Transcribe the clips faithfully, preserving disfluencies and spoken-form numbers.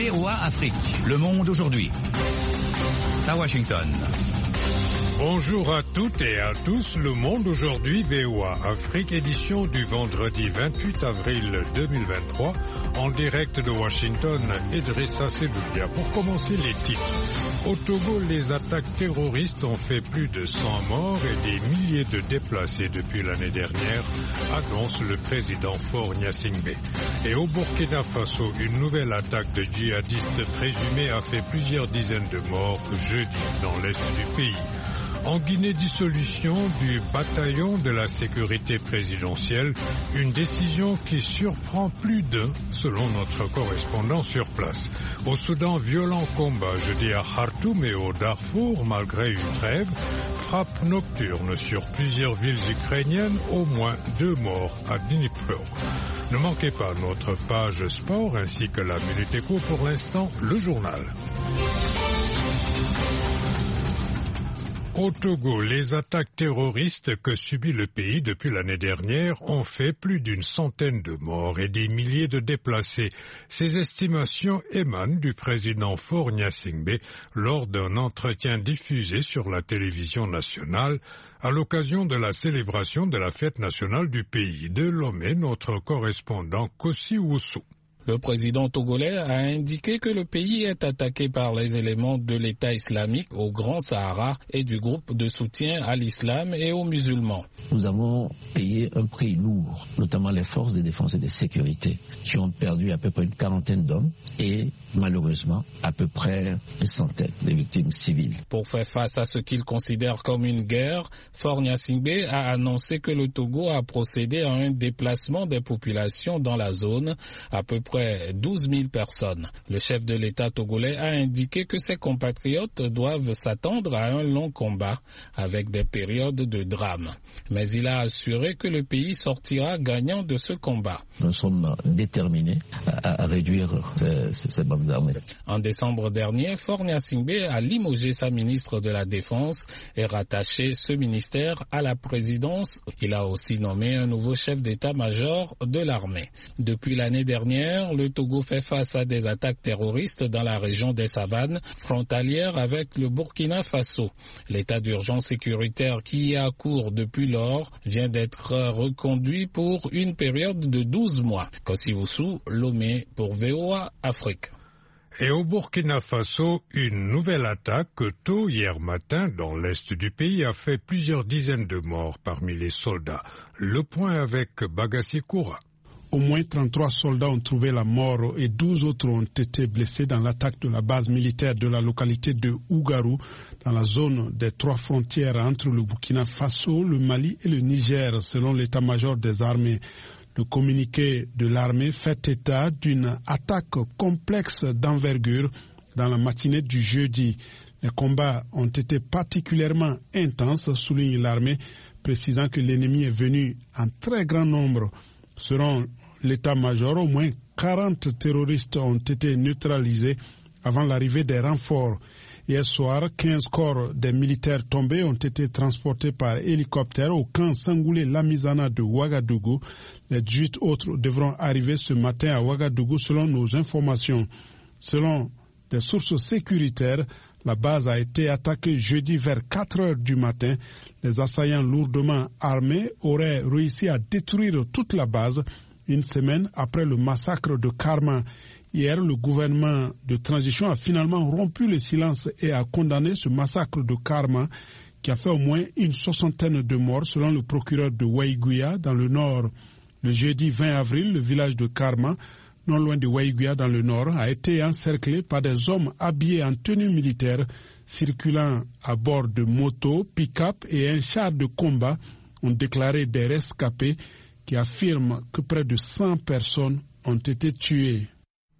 V O A Afrique, Le Monde aujourd'hui. À Washington. Bonjour à toutes et à tous, Le Monde aujourd'hui, V O A Afrique, édition du vendredi vingt-huit avril deux mille vingt-trois, en direct de Washington, Idrissa Seloudia. Pour commencer les titres. Au Togo, les attaques terroristes ont fait plus de cent morts et des milliers de déplacés depuis l'année dernière, annonce le président Faure Gnassingbé. Et au Burkina Faso, une nouvelle attaque de djihadistes présumés a fait plusieurs dizaines de morts jeudi dans l'est du pays. En Guinée, dissolution du bataillon de la sécurité présidentielle, une décision qui surprend plus d'un, selon notre correspondant sur place. Au Soudan, violent combat jeudi à Khartoum et au Darfour, malgré une trêve, frappe nocturne sur plusieurs villes ukrainiennes, au moins deux morts à Dnipro. Ne manquez pas notre page sport ainsi que la Minute Éco. Pour l'instant, le journal. Au Togo, les attaques terroristes que subit le pays depuis l'année dernière ont fait plus d'une centaine de morts et des milliers de déplacés. Ces estimations émanent du président Faure Gnassingbé lors d'un entretien diffusé sur la télévision nationale à l'occasion de la célébration de la fête nationale du pays. De Lomé, notre correspondant Kossi Oussou. Le président togolais a indiqué que le pays est attaqué par les éléments de l'État islamique au Grand Sahara et du groupe de soutien à l'islam et aux musulmans. Nous avons payé un prix lourd, notamment les forces de défense et de sécurité, qui ont perdu à peu près une quarantaine d'hommes et malheureusement à peu près une centaine de victimes civiles. Pour faire face à ce qu'il considère comme une guerre, Faure Gnassingbé a annoncé que le Togo a procédé à un déplacement des populations dans la zone, à peu près douze mille personnes. Le chef de l'État togolais a indiqué que ses compatriotes doivent s'attendre à un long combat avec des périodes de drame. Mais il a assuré que le pays sortira gagnant de ce combat. Nous sommes déterminés à, à réduire ces, ces bandes d'armées. En décembre dernier, Faure Gnassingbé a limogé sa ministre de la Défense et rattaché ce ministère à la présidence. Il a aussi nommé un nouveau chef d'état-major de l'armée. Depuis l'année dernière, le Togo fait face à des attaques terroristes dans la région des savanes, frontalières avec le Burkina Faso. L'état d'urgence sécuritaire qui y a cours depuis lors vient d'être reconduit pour une période de douze mois. Kossi Oussou, Lomé pour V O A Afrique. Et au Burkina Faso, une nouvelle attaque tôt hier matin dans l'est du pays a fait plusieurs dizaines de morts parmi les soldats. Le point avec Bagassi Koura. Au moins trente-trois soldats ont trouvé la mort et douze autres ont été blessés dans l'attaque de la base militaire de la localité de Ougarou, dans la zone des trois frontières entre le Burkina Faso, le Mali et le Niger, selon l'état-major des armées. Le communiqué de l'armée fait état d'une attaque complexe d'envergure dans la matinée du jeudi. Les combats ont été particulièrement intenses, souligne l'armée, précisant que l'ennemi est venu en très grand nombre. Selon l'état-major, au moins quarante terroristes ont été neutralisés avant l'arrivée des renforts. Hier soir, quinze corps des militaires tombés ont été transportés par hélicoptère au camp Sangoulé-Lamizana de Ouagadougou. Les dix-huit autres devront arriver ce matin à Ouagadougou selon nos informations. Selon des sources sécuritaires, la base a été attaquée jeudi vers quatre heures du matin. Les assaillants lourdement armés auraient réussi à détruire toute la base une semaine après le massacre de Karma. Hier, le gouvernement de transition a finalement rompu le silence et a condamné ce massacre de Karma qui a fait au moins une soixantaine de morts selon le procureur de Waïgouya dans le nord. Le jeudi vingt avril, le village de Karma, non loin de Waïgouya dans le nord, a été encerclé par des hommes habillés en tenue militaire circulant à bord de motos, pick-up et un char de combat, ont déclaré des rescapés qui affirment que près de cent personnes ont été tuées.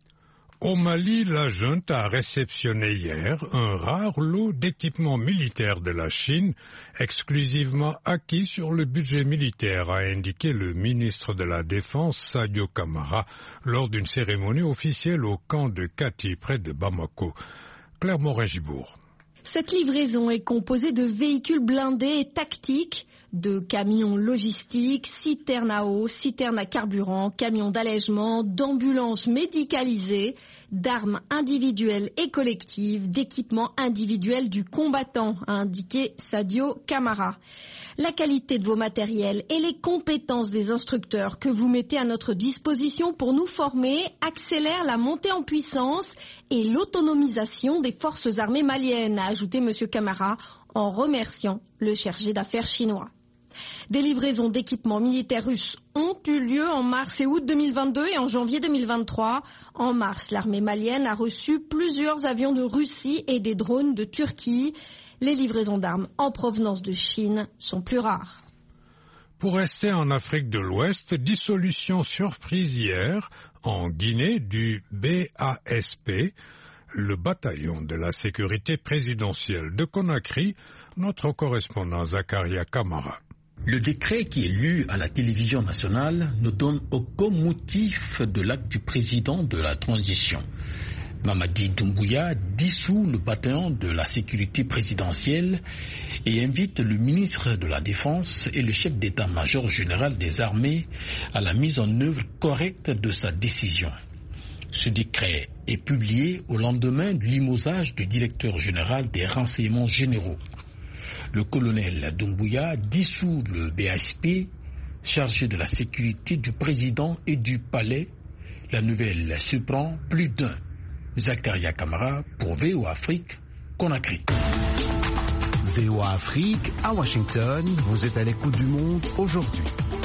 Au Mali, la junte a réceptionné hier un rare lot d'équipements militaires de la Chine, exclusivement acquis sur le budget militaire, a indiqué le ministre de la Défense Sadio Kamara lors d'une cérémonie officielle au camp de Kati près de Bamako. Claire Morin-Gibourg. Cette livraison est composée de véhicules blindés et tactiques, de camions logistiques, citernes à eau, citernes à carburant, camions d'allègement, d'ambulances médicalisées, d'armes individuelles et collectives, d'équipements individuels du combattant, a indiqué Sadio Camara. La qualité de vos matériels et les compétences des instructeurs que vous mettez à notre disposition pour nous former accélèrent la montée en puissance et l'autonomisation des forces armées maliennes, a ajouté M. Camara en remerciant le chargé d'affaires chinois. Des livraisons d'équipements militaires russes ont eu lieu en mars et août deux mille vingt-deux et en janvier deux mille vingt-trois. En mars, l'armée malienne a reçu plusieurs avions de Russie et des drones de Turquie. Les livraisons d'armes en provenance de Chine sont plus rares. Pour rester en Afrique de l'Ouest, dissolution surprise hier en Guinée du B A S P, le bataillon de la sécurité présidentielle de Conakry, notre correspondant Zakaria Kamara. Le décret qui est lu à la télévision nationale ne donne aucun motif de l'acte du président de la transition. Mamadi Doumbouya dissout le bataillon de la sécurité présidentielle et invite le ministre de la Défense et le chef d'état-major général des armées à la mise en œuvre correcte de sa décision. Ce décret est publié au lendemain du limogeage du directeur général des renseignements généraux. Le colonel Doumbouya dissout le B A S P, chargé de la sécurité du président et du palais. La nouvelle surprend plus d'un. Zakaria Kamara pour V O A Afrique, Conakry. V O A Afrique, à Washington, vous êtes à l'écoute du monde aujourd'hui.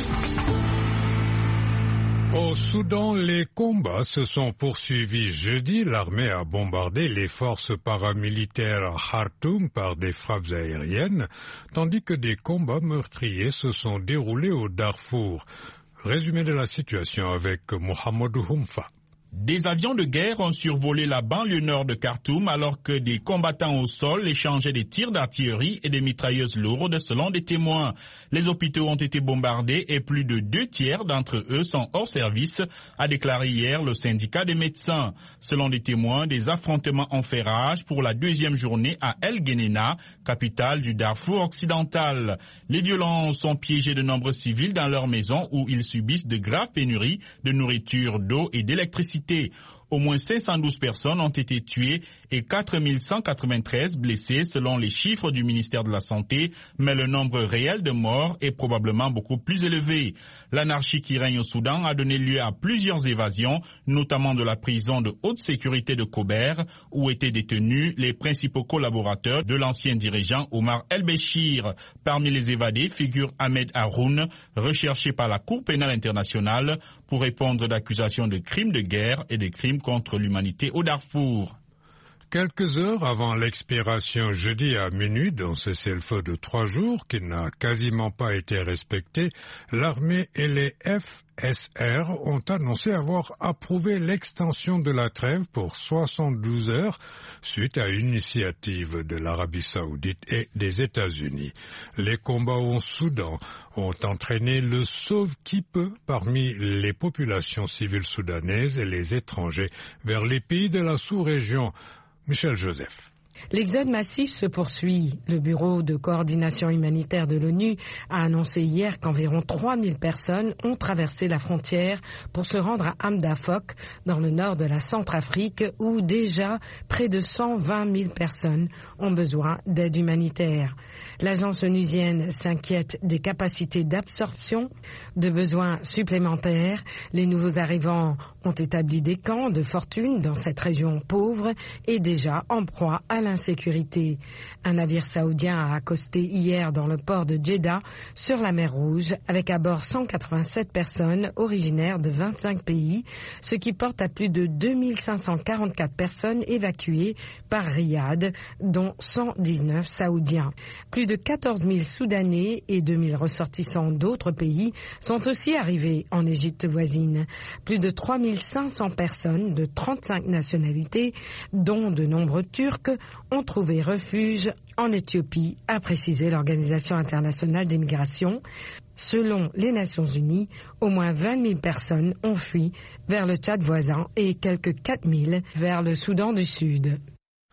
Au Soudan, les combats se sont poursuivis jeudi. L'armée a bombardé les forces paramilitaires à Khartoum par des frappes aériennes, tandis que des combats meurtriers se sont déroulés au Darfour. Résumé de la situation avec Mohamedou Humfa. Des avions de guerre ont survolé la banlieue nord de Khartoum alors que des combattants au sol échangeaient des tirs d'artillerie et des mitrailleuses lourdes selon des témoins. Les hôpitaux ont été bombardés et plus de deux tiers d'entre eux sont hors service, a déclaré hier le syndicat des médecins. Selon des témoins, des affrontements ont fait rage pour la deuxième journée à El Geneina, capitale du Darfour occidental. Les violences ont piégé de nombreux civils dans leurs maisons où ils subissent de graves pénuries de nourriture, d'eau et d'électricité. Au moins cinq cent douze personnes ont été tuées et quatre mille cent quatre-vingt-treize blessées selon les chiffres du ministère de la Santé, mais le nombre réel de morts est probablement beaucoup plus élevé. L'anarchie qui règne au Soudan a donné lieu à plusieurs évasions, notamment de la prison de haute sécurité de Kober, où étaient détenus les principaux collaborateurs de l'ancien dirigeant Omar El-Béchir. Parmi les évadés figure Ahmed Haroun, recherché par la Cour pénale internationale pour répondre d'accusations de crimes de guerre et de crimes contre l'humanité au Darfour. Quelques heures avant l'expiration jeudi à minuit d'un cessez-le-feu de trois jours qui n'a quasiment pas été respecté, l'armée et les F S R ont annoncé avoir approuvé l'extension de la trêve pour soixante-douze heures suite à une initiative de l'Arabie Saoudite et des États-Unis. Les combats au Soudan ont entraîné le sauve-qui-peut parmi les populations civiles soudanaises et les étrangers vers les pays de la sous-région. Michel Joseph. L'exode massif se poursuit. Le Bureau de coordination humanitaire de l'ONU a annoncé hier qu'environ trois mille personnes ont traversé la frontière pour se rendre à Hamdafok, dans le nord de la Centrafrique, où déjà près de cent vingt mille personnes ont besoin d'aide humanitaire. L'agence onusienne s'inquiète des capacités d'absorption de besoins supplémentaires. Les nouveaux arrivants ont établi des camps de fortune dans cette région pauvre et déjà en proie à l'insécurité. Un navire saoudien a accosté hier dans le port de Djeddah sur la mer Rouge avec à bord cent quatre-vingt-sept personnes originaires de vingt-cinq pays, ce qui porte à plus de deux mille cinq cent quarante-quatre personnes évacuées par Riyad, dont cent dix-neuf saoudiens. Plus de quatorze mille Soudanais et deux mille ressortissants d'autres pays sont aussi arrivés en Égypte voisine. Plus de trois mille cinq cents personnes de trente-cinq nationalités, dont de nombreux Turcs, ont trouvé refuge en Éthiopie, a précisé l'Organisation internationale des migrations. Selon les Nations unies, au moins vingt mille personnes ont fui vers le Tchad voisin et quelques quatre mille vers le Soudan du Sud.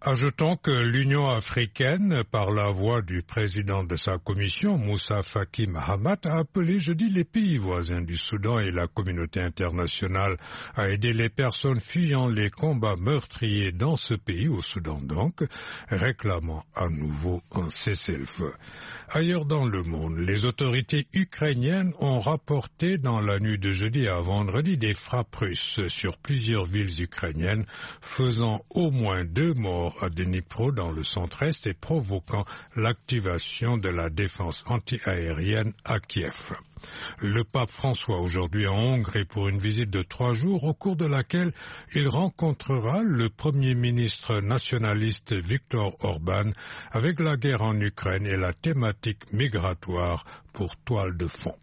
Ajoutons que l'Union africaine, par la voix du président de sa commission, Moussa Faki Mahamat, a appelé jeudi les pays voisins du Soudan et la communauté internationale à aider les personnes fuyant les combats meurtriers dans ce pays, au Soudan donc, réclamant à nouveau un cessez-le-feu. Ailleurs dans le monde, les autorités ukrainiennes ont rapporté dans la nuit de jeudi à vendredi des frappes russes sur plusieurs villes ukrainiennes, faisant au moins deux morts à Dnipro dans le centre-est et provoquant l'activation de la défense antiaérienne à Kiev. Le pape François aujourd'hui en Hongrie pour une visite de trois jours au cours de laquelle il rencontrera le Premier ministre nationaliste Viktor Orban avec la guerre en Ukraine et la thématique migratoire pour toile de fond.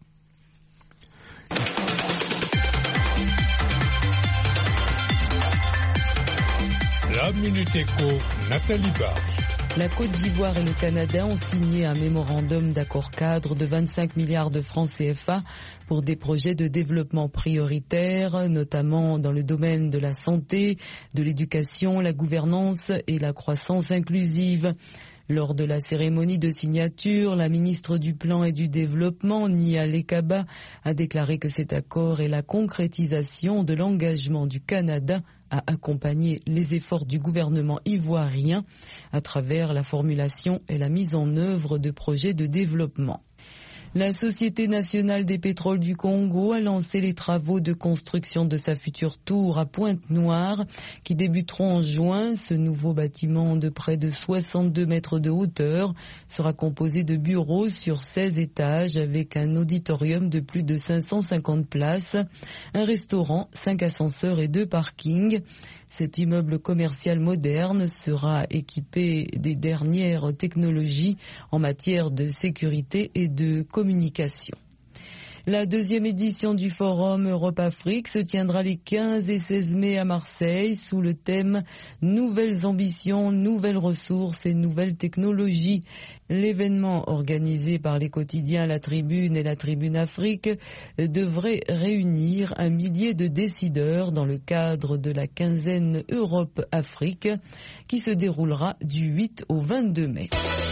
La Minute Éco, Nathalie Barge. La Côte d'Ivoire et le Canada ont signé un mémorandum d'accord cadre de vingt-cinq milliards de francs C F A pour des projets de développement prioritaires, notamment dans le domaine de la santé, de l'éducation, la gouvernance et la croissance inclusive. Lors de la cérémonie de signature, la ministre du Plan et du Développement, Nia Lekaba, a déclaré que cet accord est la concrétisation de l'engagement du Canada à accompagner les efforts du gouvernement ivoirien à travers la formulation et la mise en œuvre de projets de développement. La Société nationale des pétroles du Congo a lancé les travaux de construction de sa future tour à Pointe-Noire qui débuteront en juin. Ce nouveau bâtiment de près de soixante-deux mètres de hauteur sera composé de bureaux sur seize étages avec un auditorium de plus de cinq cent cinquante places, un restaurant, cinq ascenseurs et deux parkings. Cet immeuble commercial moderne sera équipé des dernières technologies en matière de sécurité et de communication. La deuxième édition du Forum Europe-Afrique se tiendra les quinze et seize mai à Marseille sous le thème « Nouvelles ambitions, nouvelles ressources et nouvelles technologies ». L'événement organisé par les quotidiens La Tribune et La Tribune Afrique devrait réunir un millier de décideurs dans le cadre de la quinzaine Europe-Afrique qui se déroulera du huit au vingt-deux mai.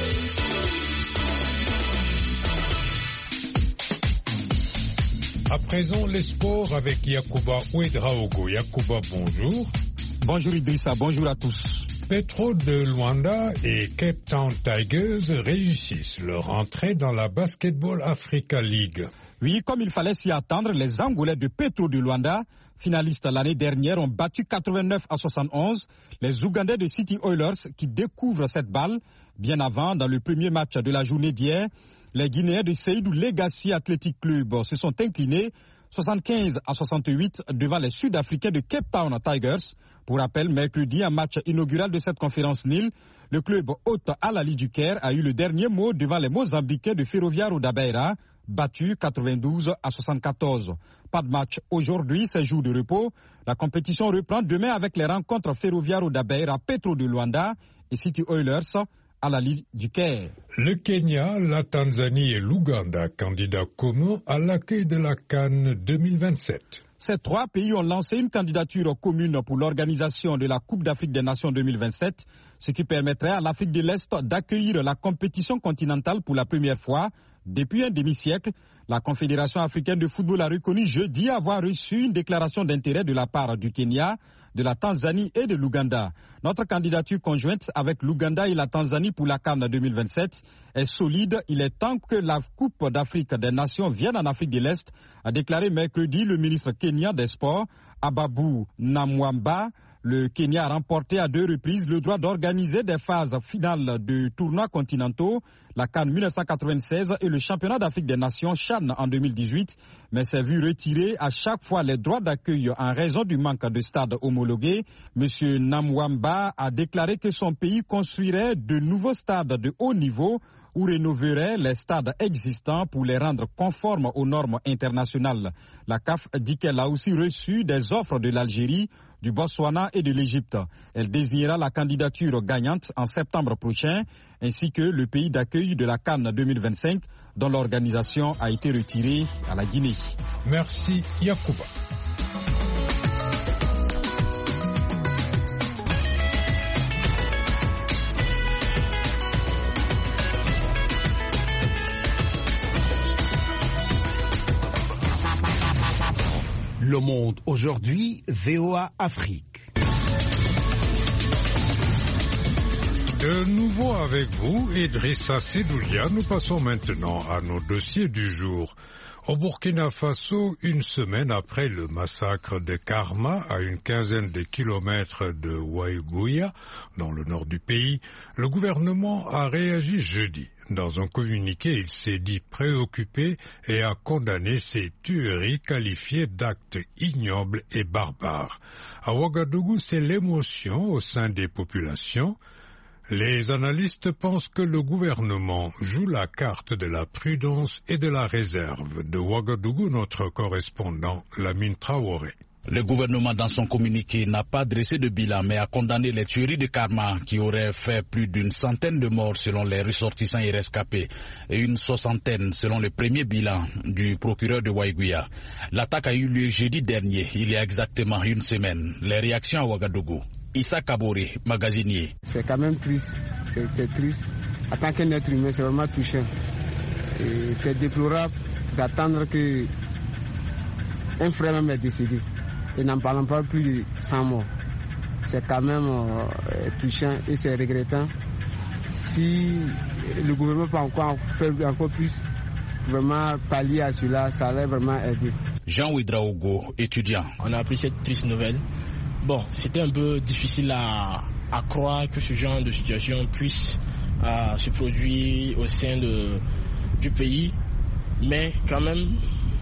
À présent, les sports avec Yacouba Ouedraogo. Yacouba, bonjour. Bonjour Idrissa, bonjour à tous. Petro de Luanda et Cape Town Tigers réussissent leur entrée dans la Basketball Africa League. Oui, comme il fallait s'y attendre, les Angolais de Petro de Luanda, finalistes l'année dernière, ont battu quatre-vingt-neuf à soixante-onze les Ougandais de City Oilers qui découvrent cette balle. Bien avant, dans le premier match de la journée d'hier, les Guinéens de Seydou Legacy Athletic Club se sont inclinés soixante-quinze à soixante-huit devant les Sud-Africains de Cape Town Tigers. Pour rappel, mercredi, un match inaugural de cette conférence Nil, le club hôte Al-Ali du Caire a eu le dernier mot devant les Mozambicains de Ferroviario da Beira, battus quatre-vingt-douze à soixante-quatorze. Pas de match aujourd'hui, c'est jour de repos. La compétition reprend demain avec les rencontres Ferroviario da Beira, Petro de Luanda et City Oilers à la Ligue du Caire. Le Kenya, la Tanzanie et l'Ouganda, candidats communs à l'accueil de la CAN deux mille vingt-sept. Ces trois pays ont lancé une candidature commune pour l'organisation de la Coupe d'Afrique des Nations deux mille vingt-sept, ce qui permettrait à l'Afrique de l'Est d'accueillir la compétition continentale pour la première fois depuis un demi-siècle. La Confédération africaine de football a reconnu jeudi avoir reçu une déclaration d'intérêt de la part du Kenya, de la Tanzanie et de l'Ouganda. Notre candidature conjointe avec l'Ouganda et la Tanzanie pour la CAN deux mille vingt-sept est solide. Il est temps que la Coupe d'Afrique des Nations vienne en Afrique de l'Est, a déclaré mercredi le ministre kenyan des Sports, Ababu Namwamba. Le Kenya a remporté à deux reprises le droit d'organiser des phases finales de tournois continentaux, la CAN mille neuf cent quatre-vingt-seize et le championnat d'Afrique des Nations CHAN en deux mille dix-huit, mais s'est vu retirer à chaque fois les droits d'accueil en raison du manque de stades homologués. Monsieur Namwamba a déclaré que son pays construirait de nouveaux stades de haut niveau ou rénoverait les stades existants pour les rendre conformes aux normes internationales. La C A F dit qu'elle a aussi reçu des offres de l'Algérie, du Botswana et de l'Égypte. Elle désignera la candidature gagnante en septembre prochain, ainsi que le pays d'accueil de la CAN deux mille vingt-cinq, dont l'organisation a été retirée à la Guinée. Merci Yacouba. Le Monde aujourd'hui, V O A Afrique. De nouveau avec vous, Idrissa Sedoulia, nous passons maintenant à nos dossiers du jour. Au Burkina Faso, une semaine après le massacre de Karma, à une quinzaine de kilomètres de Ouagadougou, dans le nord du pays, le gouvernement a réagi jeudi. Dans un communiqué, il s'est dit préoccupé et a condamné ces tueries qualifiées d'actes ignobles et barbares. À Ouagadougou, c'est l'émotion au sein des populations. Les analystes pensent que le gouvernement joue la carte de la prudence et de la réserve. De Ouagadougou, notre correspondant Lamine Traoré. Le gouvernement, dans son communiqué, n'a pas dressé de bilan, mais a condamné les tueries de Karma qui auraient fait plus d'une centaine de morts selon les ressortissants et rescapés et une soixantaine selon le premier bilan du procureur de Ouagadougou. L'attaque a eu lieu jeudi dernier, il y a exactement une semaine. Les réactions à Ouagadougou. Issa Kabori, magasinier. C'est quand même triste, c'est triste. En tant qu'un être humain, c'est vraiment touchant. Et c'est déplorable d'attendre que un frère même est décédé. Et n'en parlons pas plus de cent morts. C'est quand même euh, touchant et c'est regrettant. Si le gouvernement peut encore faire encore plus, vraiment pallier à cela, ça allait vraiment aider. Jean Ouidraogo, étudiant. On a appris cette triste nouvelle. Bon, c'était un peu difficile à, à croire que ce genre de situation puisse euh, se produire au sein de, du pays. Mais quand même,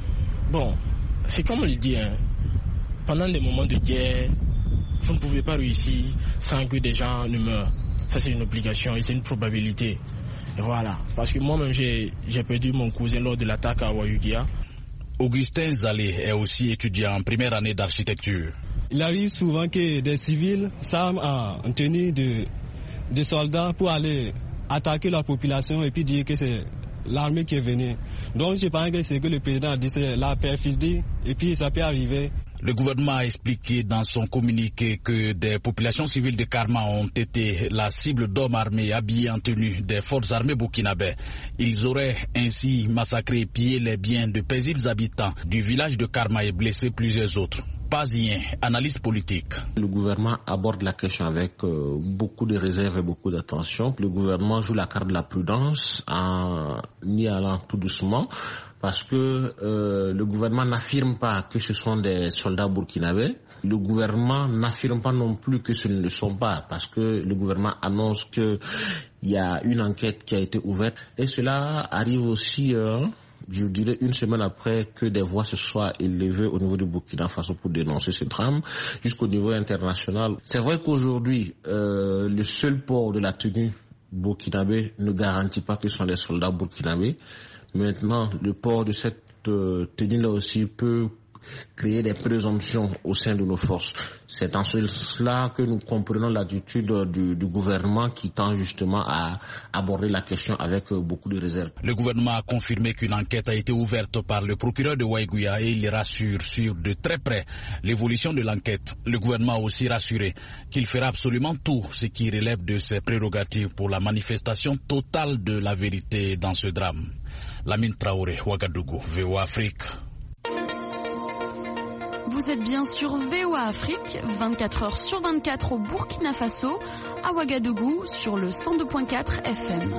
bon, c'est comme on le dit, hein, pendant des moments de guerre, vous ne pouvez pas réussir sans que des gens ne meurent. Ça, c'est une obligation et c'est une probabilité. Et voilà, parce que moi-même, j'ai perdu mon cousin lors de l'attaque à Ouagadougou. Augustin Zalé est aussi étudiant en première année d'architecture. Il arrive souvent que des civils s'arment en tenue de, de soldats pour aller attaquer la population et puis dire que c'est l'armée qui est venue. Donc je pense que c'est que le président a dit, c'est la perfidie et puis ça peut arriver. Le gouvernement a expliqué dans son communiqué que des populations civiles de Karma ont été la cible d'hommes armés habillés en tenue des forces armées burkinabè. Ils auraient ainsi massacré et pillé les biens de paisibles habitants du village de Karma et blessé plusieurs autres. Pazien, analyse politique. Le gouvernement aborde la question avec euh, beaucoup de réserve et beaucoup d'attention. Le gouvernement joue la carte de la prudence en y allant tout doucement parce que euh, le gouvernement n'affirme pas que ce sont des soldats burkinabés. Le gouvernement n'affirme pas non plus que ce ne le sont pas parce que le gouvernement annonce qu'il y a une enquête qui a été ouverte et cela arrive aussi... Euh, je dirais une semaine après que des voix se soient élevées au niveau du Burkina Faso pour dénoncer ce drame, jusqu'au niveau international. C'est vrai qu'aujourd'hui, euh, le seul port de la tenue burkinabé ne garantit pas que ce sont des soldats burkinabés. Maintenant, le port de cette euh, tenue-là aussi peut créer des présomptions au sein de nos forces. C'est en cela que nous comprenons l'attitude du, du gouvernement qui tend justement à aborder la question avec beaucoup de réserve. Le gouvernement a confirmé qu'une enquête a été ouverte par le procureur de Ouagadougou et il rassure sur de très près l'évolution de l'enquête. Le gouvernement a aussi rassuré qu'il fera absolument tout ce qui relève de ses prérogatives pour la manifestation totale de la vérité dans ce drame. Lamine Traoré, Ouagadougou, V O A Afrique. Vous êtes bien sur V O A Afrique, vingt-quatre heures sur vingt-quatre au Burkina Faso, à Ouagadougou sur le cent deux virgule quatre F M.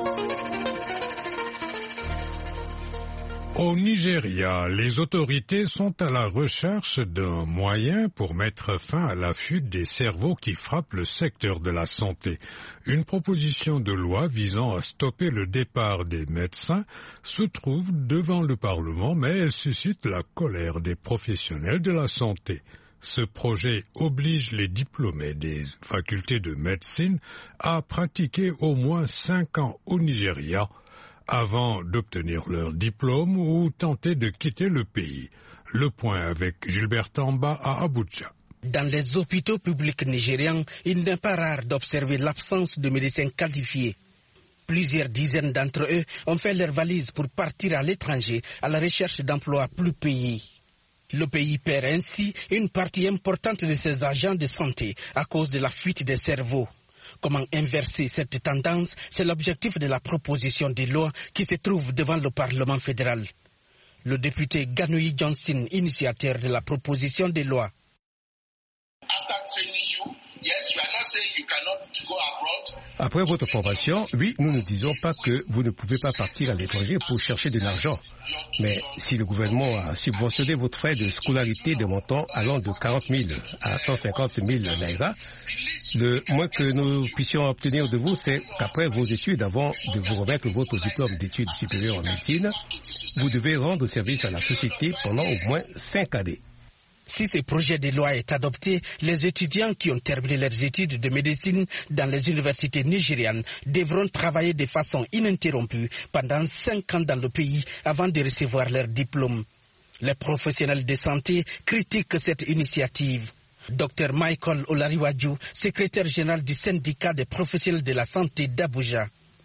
Au Nigeria, les autorités sont à la recherche d'un moyen pour mettre fin à la fuite des cerveaux qui frappe le secteur de la santé. Une proposition de loi visant à stopper le départ des médecins se trouve devant le Parlement, mais elle suscite la colère des professionnels de la santé. Ce projet oblige les diplômés des facultés de médecine à pratiquer au moins cinq ans au Nigeria avant d'obtenir leur diplôme ou tenter de quitter le pays. Le point avec Gilbert Tamba à Abuja. Dans les hôpitaux publics nigérians, il n'est pas rare d'observer l'absence de médecins qualifiés. Plusieurs dizaines d'entre eux ont fait leurs valises pour partir à l'étranger à la recherche d'emplois plus payés. Le pays perd ainsi une partie importante de ses agents de santé à cause de la fuite des cerveaux. Comment inverser cette tendance? C'est l'objectif de la proposition de loi qui se trouve devant le Parlement fédéral. Le député Ganoui Johnson, initiateur de la proposition de loi. Après votre formation, oui, nous ne disons pas que vous ne pouvez pas partir à l'étranger pour chercher de l'argent. Mais si le gouvernement a subventionné votre frais de scolarité de montant allant de quarante mille à cent cinquante mille naira, le moins que nous puissions obtenir de vous, c'est qu'après vos études, avant de vous remettre votre diplôme d'études supérieures en médecine, vous devez rendre service à la société pendant au moins cinq années. Si ce projet de loi est adopté, les étudiants qui ont terminé leurs études de médecine dans les universités nigérianes devront travailler de façon ininterrompue pendant cinq ans dans le pays avant de recevoir leur diplôme. Les professionnels de santé critiquent cette initiative. Docteur Michael Olariwaju, secrétaire général du syndicat des professionnels de la santé d'Abuja.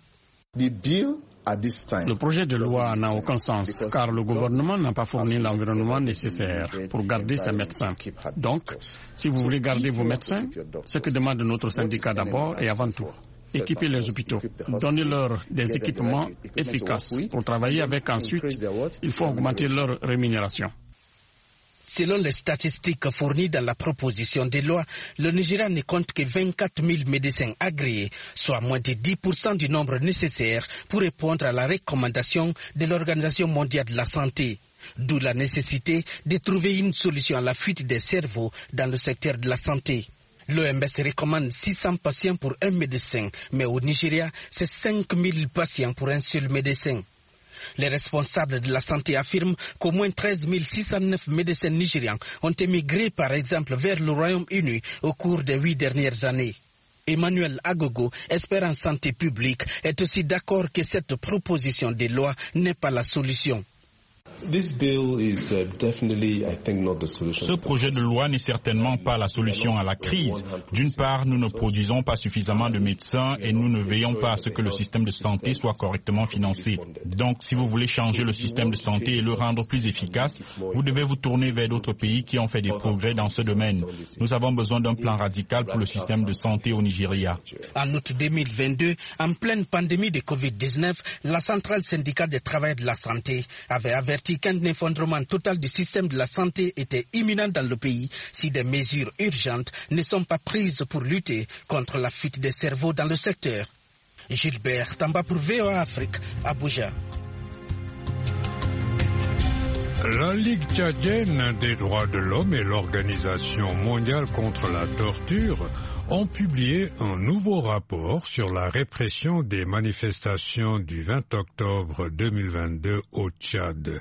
Le projet de loi n'a aucun sens car le gouvernement n'a pas fourni l'environnement nécessaire pour garder ses médecins. Donc, si vous voulez garder vos médecins, ce que demande notre syndicat d'abord et avant tout, équiper les hôpitaux, donnez-leur des équipements efficaces pour travailler avec. Ensuite, il faut augmenter leur rémunération. Selon les statistiques fournies dans la proposition de loi, le Nigeria ne compte que vingt-quatre mille médecins agréés, soit moins de dix pour cent du nombre nécessaire pour répondre à la recommandation de l'Organisation mondiale de la santé. D'où la nécessité de trouver une solution à la fuite des cerveaux dans le secteur de la santé. L'O M S recommande six cents patients pour un médecin, mais au Nigeria, c'est cinq mille patients pour un seul médecin. Les responsables de la santé affirment qu'au moins treize mille six cent neuf médecins nigérians ont émigré par exemple vers le Royaume-Uni au cours des huit dernières années. Emmanuel Agogo, expert en santé publique, est aussi d'accord que cette proposition de loi n'est pas la solution. Ce projet de loi n'est certainement pas la solution à la crise. D'une part, nous ne produisons pas suffisamment de médecins et nous ne veillons pas à ce que le système de santé soit correctement financé. Donc, si vous voulez changer le système de santé et le rendre plus efficace, vous devez vous tourner vers d'autres pays qui ont fait des progrès dans ce domaine. Nous avons besoin d'un plan radical pour le système de santé au Nigeria. En août deux mille vingt-deux, en pleine pandémie de covid dix-neuf, la centrale syndicale des travailleurs de la santé avait averti qu'un effondrement total du système de la santé était imminent dans le pays si des mesures urgentes ne sont pas prises pour lutter contre la fuite des cerveaux dans le secteur. Gilbert Tamba pour V O A Afrique, Abuja. La Ligue tchadienne des droits de l'homme et l'Organisation mondiale contre la torture ont publié un nouveau rapport sur la répression des manifestations du vingt octobre deux mille vingt-deux au Tchad.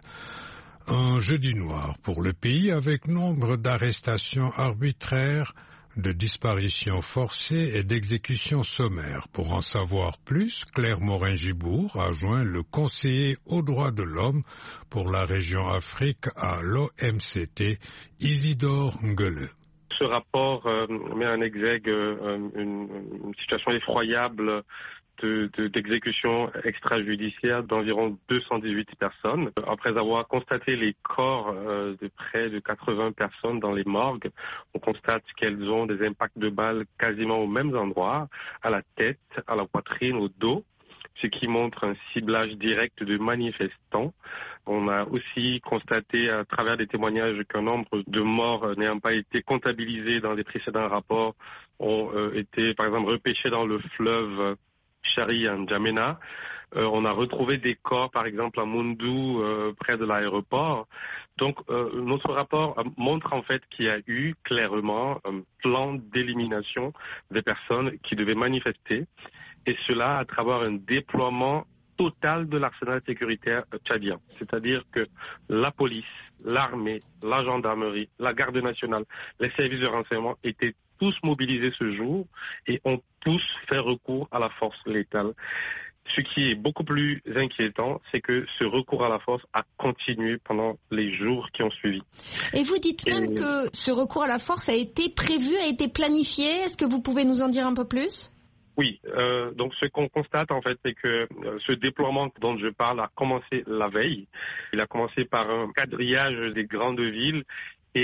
Un jeudi noir pour le pays avec nombre d'arrestations arbitraires, de disparitions forcées et d'exécutions sommaires. Pour en savoir plus, Claire Morin-Gibour a joint le conseiller aux droits de l'homme pour la région Afrique à l'O M C T, Isidore Nguele. Ce rapport euh, met en exergue euh, une, une situation effroyable de, de, d'exécution extrajudiciaire d'environ deux cent dix-huit personnes. Après avoir constaté les corps euh, de près de quatre-vingts personnes dans les morgues, on constate qu'elles ont des impacts de balles quasiment aux mêmes endroits, à la tête, à la poitrine, au dos, ce qui montre un ciblage direct de manifestants. On a aussi constaté à travers des témoignages qu'un nombre de morts n'ayant pas été comptabilisés dans les précédents rapports ont euh, été par exemple repêchés dans le fleuve Chari en Djamena. Euh, on a retrouvé des corps par exemple à Moundou euh, près de l'aéroport. Donc euh, notre rapport montre en fait qu'il y a eu clairement un plan d'élimination des personnes qui devaient manifester, et cela à travers un déploiement total de l'arsenal sécuritaire tchadien. C'est-à-dire que la police, l'armée, la gendarmerie, la garde nationale, les services de renseignement étaient tous mobilisés ce jour et ont tous fait recours à la force létale. Ce qui est beaucoup plus inquiétant, c'est que ce recours à la force a continué pendant les jours qui ont suivi. Et vous dites même et... que ce recours à la force a été prévu, a été planifié. Est-ce que vous pouvez nous en dire un peu plus ? Oui, euh, donc ce qu'on constate en fait, c'est que euh, ce déploiement dont je parle a commencé la veille. Il a commencé par un quadrillage des grandes villes et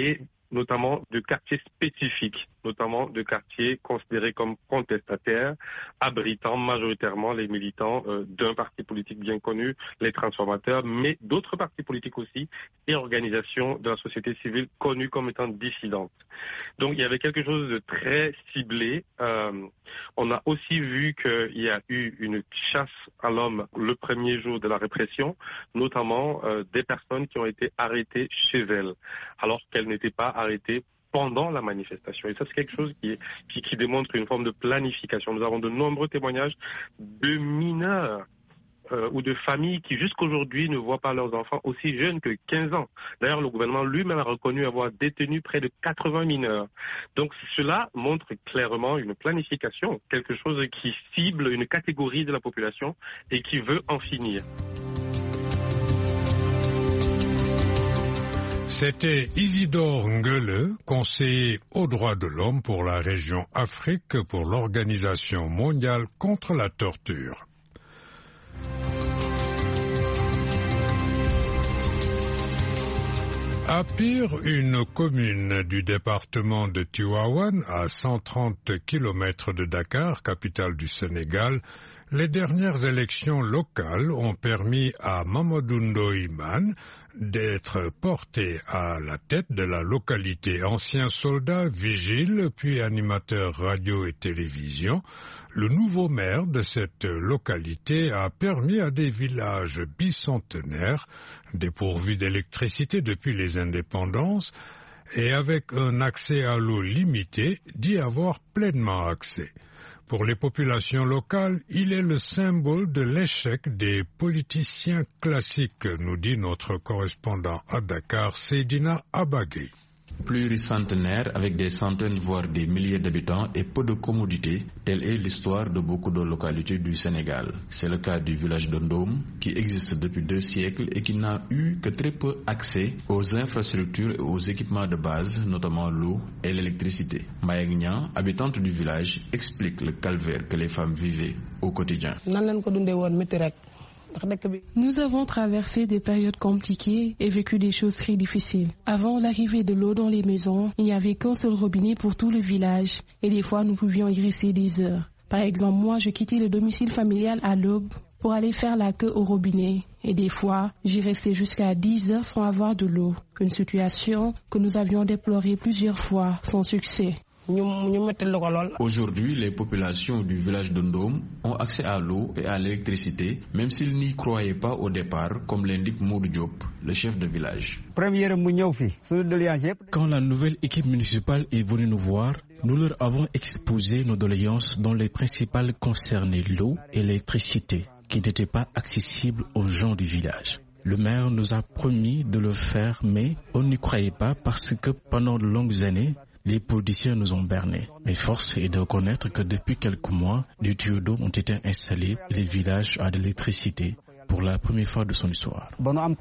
notamment de quartiers spécifiques, notamment de quartiers considérés comme contestataires, abritant majoritairement les militants euh, d'un parti politique bien connu, les transformateurs, mais d'autres partis politiques aussi et organisations de la société civile connues comme étant dissidentes. Donc il y avait quelque chose de très ciblé. Euh, on a aussi vu qu'il y a eu une chasse à l'homme le premier jour de la répression, notamment euh, des personnes qui ont été arrêtées chez elles, alors qu'elles n'étaient pas arrêtées pendant la manifestation. Et ça, c'est quelque chose qui, est, qui, qui démontre une forme de planification. Nous avons de nombreux témoignages de mineurs Euh, ou de familles qui jusqu'aujourd'hui ne voient pas leurs enfants aussi jeunes que quinze ans. D'ailleurs, le gouvernement lui-même a reconnu avoir détenu près de quatre-vingts mineurs. Donc cela montre clairement une planification, quelque chose qui cible une catégorie de la population et qui veut en finir. C'était Isidore Ngele, conseiller aux droits de l'homme pour la région Afrique pour l'Organisation mondiale contre la torture. À Pire, une commune du département de Tivaouane, à cent trente kilomètres de Dakar, capitale du Sénégal, les dernières élections locales ont permis à Mamadou Ndoye Bane d'être porté à la tête de la localité. Ancien soldat, vigile, puis animateur radio et télévision, le nouveau maire de cette localité a permis à des villages bicentenaires, dépourvus d'électricité depuis les indépendances, et avec un accès à l'eau limité, d'y avoir pleinement accès. Pour les populations locales, il est le symbole de l'échec des politiciens classiques, nous dit notre correspondant à Dakar, Seydina Abagay. Pluricentenaire avec des centaines voire des milliers d'habitants et peu de commodités, telle est l'histoire de beaucoup de localités du Sénégal. C'est le cas du village de Ndom qui existe depuis deux siècles et qui n'a eu que très peu accès aux infrastructures et aux équipements de base, notamment l'eau et l'électricité. Mayagnan, habitante du village, explique le calvaire que les femmes vivaient au quotidien. Nous avons traversé des périodes compliquées et vécu des choses très difficiles. Avant l'arrivée de l'eau dans les maisons, il n'y avait qu'un seul robinet pour tout le village et des fois nous pouvions y rester des heures. Par exemple, moi, je quittais le domicile familial à l'aube pour aller faire la queue au robinet et des fois, j'y restais jusqu'à dix heures sans avoir de l'eau. Une situation que nous avions déplorée plusieurs fois sans succès. Aujourd'hui, les populations du village de Ndom ont accès à l'eau et à l'électricité, même s'ils n'y croyaient pas au départ, comme l'indique Moudou Diop, le chef de village. Quand la nouvelle équipe municipale est venue nous voir, nous leur avons exposé nos doléances dont les principales concernaient l'eau et l'électricité, qui n'étaient pas accessibles aux gens du village. Le maire nous a promis de le faire, mais on n'y croyait pas parce que pendant de longues années, les politiciens nous ont bernés. Mais force est de reconnaître que depuis quelques mois, des tuyaux d'eau ont été installés et le village a de l'électricité pour la première fois de son histoire.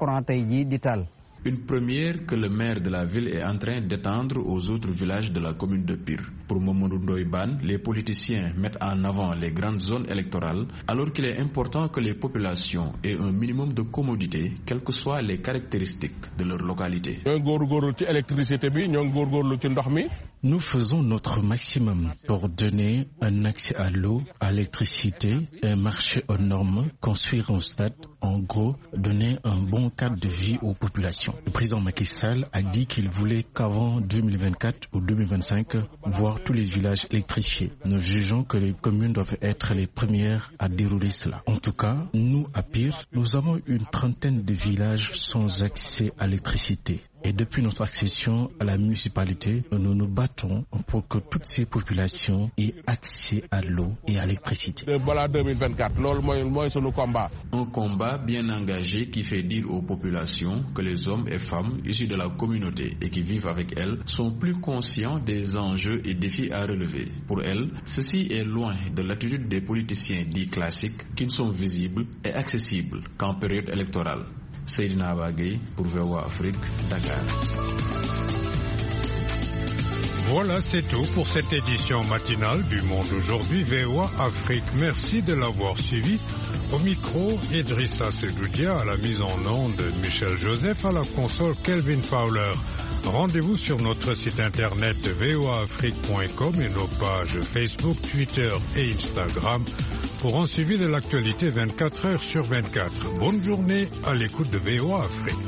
Une première que le maire de la ville est en train d'étendre aux autres villages de la commune de Pire. Pour Mamadou Ndoye Bane, les politiciens mettent en avant les grandes zones électorales alors qu'il est important que les populations aient un minimum de commodité, quelles que soient les caractéristiques de leur localité. Nous faisons notre maximum pour donner un accès à l'eau, à l'électricité, un marché aux normes, construire un stade, en gros, donner un bon cadre de vie aux populations. Le président Macky Sall a dit qu'il voulait qu'avant deux mille vingt-quatre ou deux mille vingt-cinq, voir tous les villages électrifiés. Nous jugeons que les communes doivent être les premières à dérouler cela. En tout cas, nous, à Pire, nous avons une trentaine de villages sans accès à l'électricité. Et depuis notre accession à la municipalité, nous nous battons pour que toutes ces populations aient accès à l'eau et à l'électricité. Un combat bien engagé qui fait dire aux populations que les hommes et femmes issus de la communauté et qui vivent avec elles sont plus conscients des enjeux et défis à relever. Pour elles, ceci est loin de l'attitude des politiciens dits classiques qui ne sont visibles et accessibles qu'en période électorale. Seydina Abagay pour V O A Afrique, Dakar. Voilà, c'est tout pour cette édition matinale du Monde aujourd'hui V O A Afrique. Merci de l'avoir suivi. Au micro, Idrissa Sedoudia, à la mise en onde, Michel Joseph, à la console, Kelvin Fowler. Rendez-vous sur notre site internet v o a afrique point com et nos pages Facebook, Twitter et Instagram pour un suivi de l'actualité vingt-quatre heures sur vingt-quatre. Bonne journée à l'écoute de V O A Afrique.